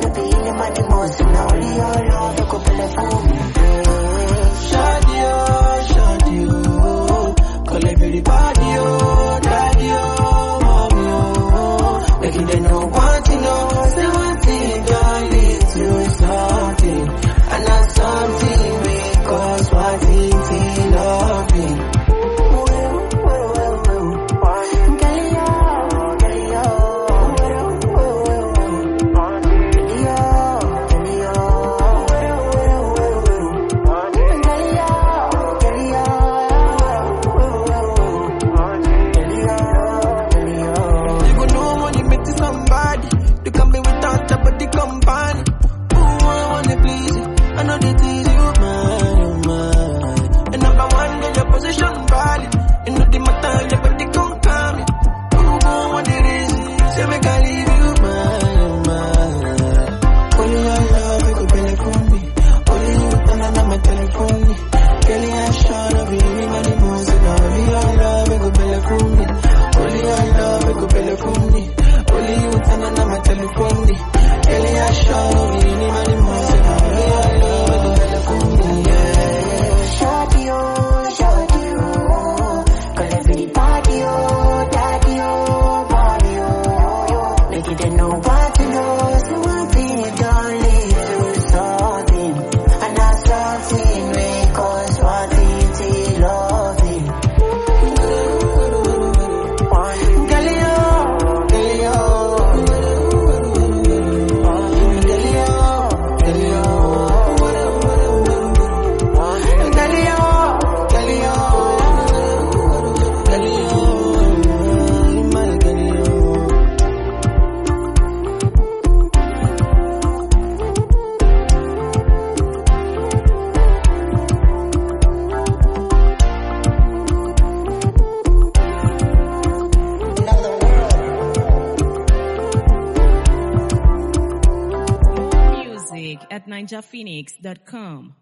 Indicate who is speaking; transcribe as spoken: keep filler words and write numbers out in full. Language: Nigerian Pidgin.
Speaker 1: baby, in the money most. Now only your love, you could play for me.
Speaker 2: Shawty, oh, shawty, oh. Call everybody, oh, daddy, oh, mommy, oh. Making them know one thing, oh. Say one thing, don't lead to something. And that's something we cause one thing to loving.
Speaker 3: at ninja phoenix dot com.